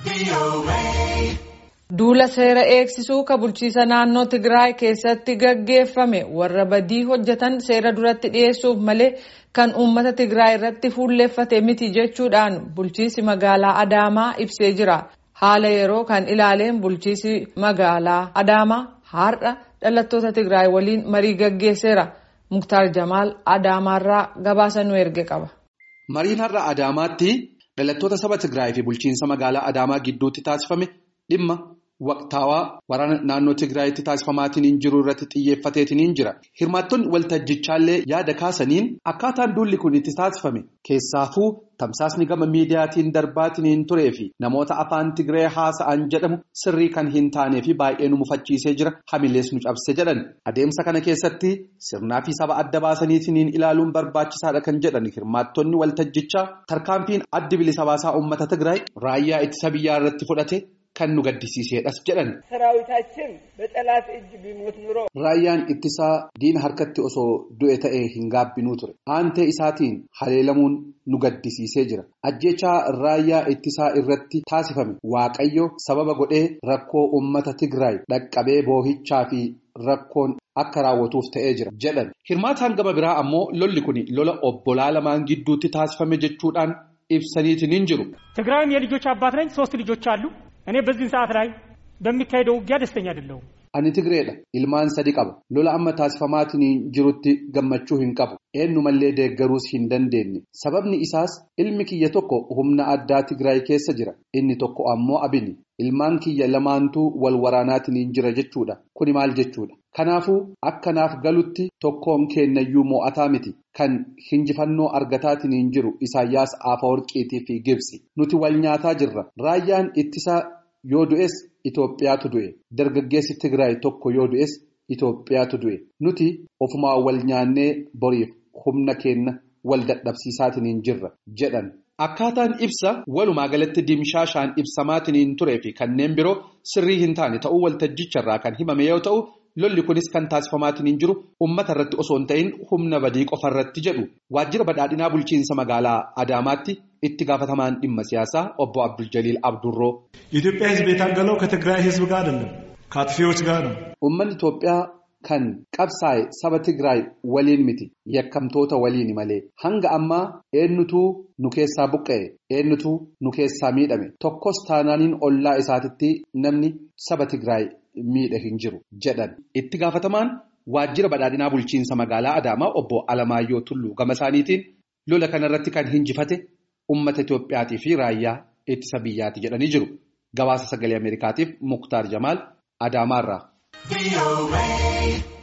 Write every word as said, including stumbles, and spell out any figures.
Duula seera eegsisuu ka bulchiisa naannoo Tigraay keessatti gaggeeffame warra badii hojjetan seera duratti dhiyeessuuf malee kan uummata Tigraay irratti fuulleeffate miti jechuudhaan bulchiisi magaalaa Adaamaa ibsee jira. Haala yeroo kan ilaaleen bulchiisi magaalaa Adaamaa har'a dhalattoota Tigraay waliin marii gaggeesseera. Muktaar Jamaal Adaamaarraa gabaasa nu erge qaba. Mariin har'a Adaamaatti dhalattoota saba Tigraay fi bulchiinsa magaalaa Adaamaa gidduutti taasifame dhimma waqtaawaa waraana naannoo Tigraayitti taasifamaatiin jiru irratti xiyyeeffateetiin jira. Hirmaattonni waltajjichaallee yaada kaasaniin akkaataan duulli kun itti taasifame keessaafuu tamsaasni gama miidiyaatiin darbaatiin turee fi namoota afaan Tigree haasa'an jedhamu sirrii kan hin taanee fi baay'ee nu mufachiisee jira hamilees nu cabse jedhan. Adeemsa kana keessatti sirnaa fi saba adda baasaniitiin ilaaluun barbaachisaadha kan jedhan hirmaattonni waltajjichaa tarkaanfiin addi bilisa baasaa uummata Tigraay raayyaa ittisa biyyaa irratti fudhate kan nu gaddisiiseedhas jedhan. Raayyaan ittisaa diina harkatti osoo du'e ta'ee hin gaabbinuu ture. Aantee isaatiin haleelamuun nu gaddisiisee jira. Ajjechaa raayyaa ittisaa irratti taasifame Waaqayyo sababa godhee rakkoo uummata Tigraay dhaqqabee boohichaa fi rakkoon akka raawwatuuf ta'ee jira jedhan. Hirmaataan gama biraa ammoo lolli kun lola obbolaa lamaan gidduutti taasifame jechuudhaan ibsaniitiin hin jiru. Tigraayም የልጆች አባት ነኝ ሶስት ልጆች አሉ. እኔ በዚህ ሰዓት ላይ በሚካሄደው ውጊያ ደስተኛ አይደለሁም. Ani Tigreedha. Ilmaan sadi qaba. Lola amma taasifamaatiin jirutti gammachuu hin qabu. Eenyumallee deeggaruus hin dandeenye. Sababni isaas ilmi kiyya tokko humna addaa Tigraay keessa jira. Inni tokko ammoo abini. Ilmaan kiyya lamaantuu wal waraanaatiin jira jechuudha. Kuni maal jechuudha? Kanaafuu akkanaaf galutti tokkoon kennayyuu mo'ataa miti. Kan hinjifannoo argataatiin jiru Isaayyaas Afeworqiitii fi Gibsi. Nuti wal nyaataa jirra. Raayyaan ittisaa yoo du'es Itoophiyaatu du'e. Dargaggeessi Tigraay tokko yoo du'es Itoophiyaatu du'e. Nuti ofumaa wal nyaannee boriif humna keenya wal dadhabsiisaatiin jirra jedhan. Akkaataan ibsa walumaa galatti dimshaashaan ibsamaatiin turee fi kanneen biroo sirrii hin taane ta'uu waltajjicharraa kan himame yoo ta'u lolli kunis kan taasifamaatiin jiru uummata irratti osoo hin ta'in humna badii qofa irratti jedhu. Waajjira badhaadhinaa bulchiinsa magaalaa Adaamaatti itti gaafatamaan dhimma siyaasaa obbo Abdul Jaliil Abdurroo. ኢትዮጵያ ህዝብ የታገለው ከትግራይ ህዝብ ጋር አይደለም ከአጥፊዎች ጋር ነው. Uummanni Itoophiyaa kan qabsaa'e saba Tigraay waliin miti yakkamtoota waliin malee hanga ammaa eenyutu nu keessaa buqqa'e eenyutu nu keessaa miidhame tokkos taanaaniin ollaa isaatitti namni saba Tigraay miidhe hin jiru jedhan. Itti gaafatamaan waajjira badhaadhinaa bulchiinsa magaalaa Adaamaa obbo Alamaayyoo Tulluu gama isaaniitiin lola kanarratti kan hinjifate uummata Itoophiyaatii fi raayyaa ittisa biyyaati jedhanii jiru. Gabaasa sagalee Ameerikaatiif Muktaar Jamaal Adaamaarraa.